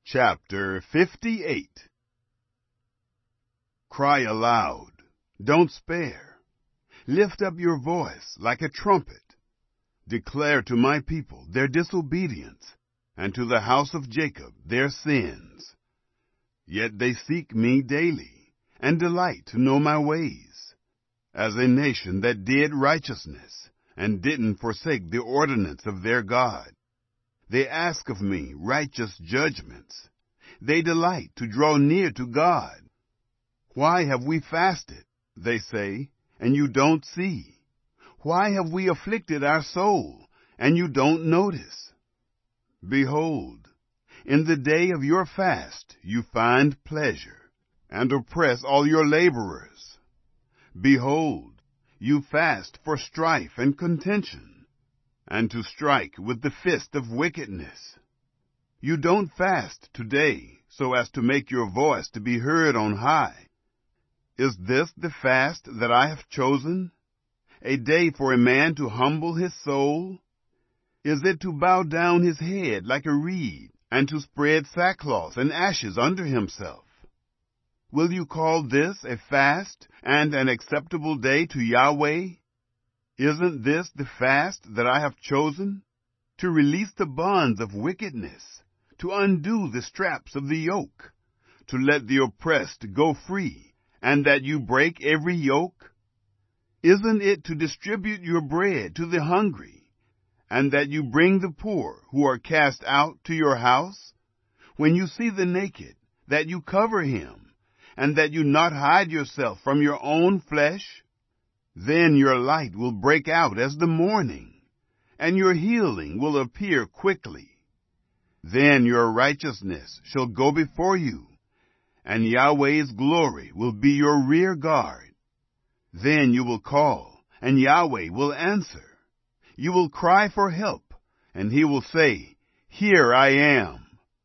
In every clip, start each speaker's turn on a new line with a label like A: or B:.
A: Chapter 58. Cry aloud, don't spare. Lift up your voice like a trumpet. Declare to my people their disobedience, and to the house of Jacob their sins. Yet they seek me daily, and delight to know my ways, as a nation that did righteousness, and didn't forsake the ordinance of their God. They ask of me righteous judgments. They delight to draw near to God. Why have we fasted, they say, and you don't see? Why have we afflicted our soul, and you don't notice? Behold, in the day of your fast you find pleasure, and oppress all your laborers. Behold, you fast for strife and contention, and to strike with the fist of wickedness. You don't fast today so as to make your voice to be heard on high. Is this the fast that I have chosen? A day for a man to humble his soul? Is it to bow down his head like a reed, and to spread sackcloth and ashes under himself? Will you call this a fast and an acceptable day to Yahweh? Isn't this the fast that I have chosen? To release the bonds of wickedness, to undo the straps of the yoke, to let the oppressed go free, and that you break every yoke? Isn't it to distribute your bread to the hungry, and that you bring the poor who are cast out to your house? When you see the naked, that you cover him, and that you not hide yourself from your own flesh? Then your light will break out as the morning, and your healing will appear quickly. Then your righteousness shall go before you, and Yahweh's glory will be your rear guard. Then you will call, and Yahweh will answer. You will cry for help, and he will say, Here I am.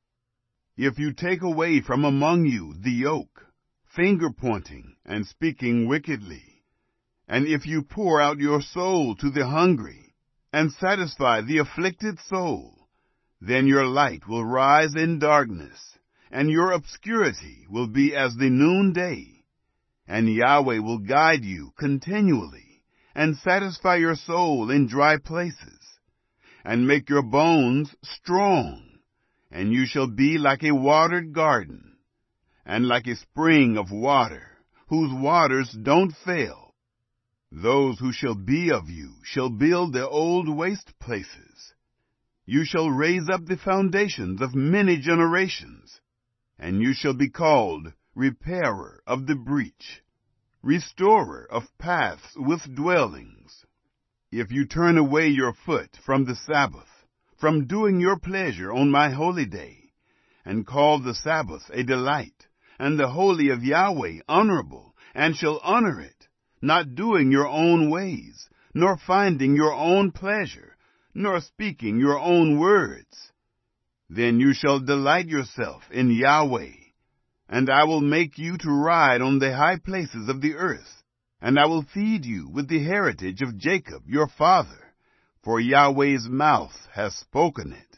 A: If you take away from among you the yoke, finger-pointing and speaking wickedly, and if you pour out your soul to the hungry, and satisfy the afflicted soul, then your light will rise in darkness, and your obscurity will be as the noonday. And Yahweh will guide you continually, and satisfy your soul in dry places, and make your bones strong. And you shall be like a watered garden, and like a spring of water, whose waters don't fail. Those who shall be of you shall build the old waste places. You shall raise up the foundations of many generations, and you shall be called repairer of the breach, restorer of paths with dwellings. If you turn away your foot from the Sabbath, from doing your pleasure on my holy day, and call the Sabbath a delight, and the holy of Yahweh honorable, and shall honor it, not doing your own ways, nor finding your own pleasure, nor speaking your own words, then you shall delight yourself in Yahweh, and I will make you to ride on the high places of the earth, and I will feed you with the heritage of Jacob your father, for Yahweh's mouth has spoken it.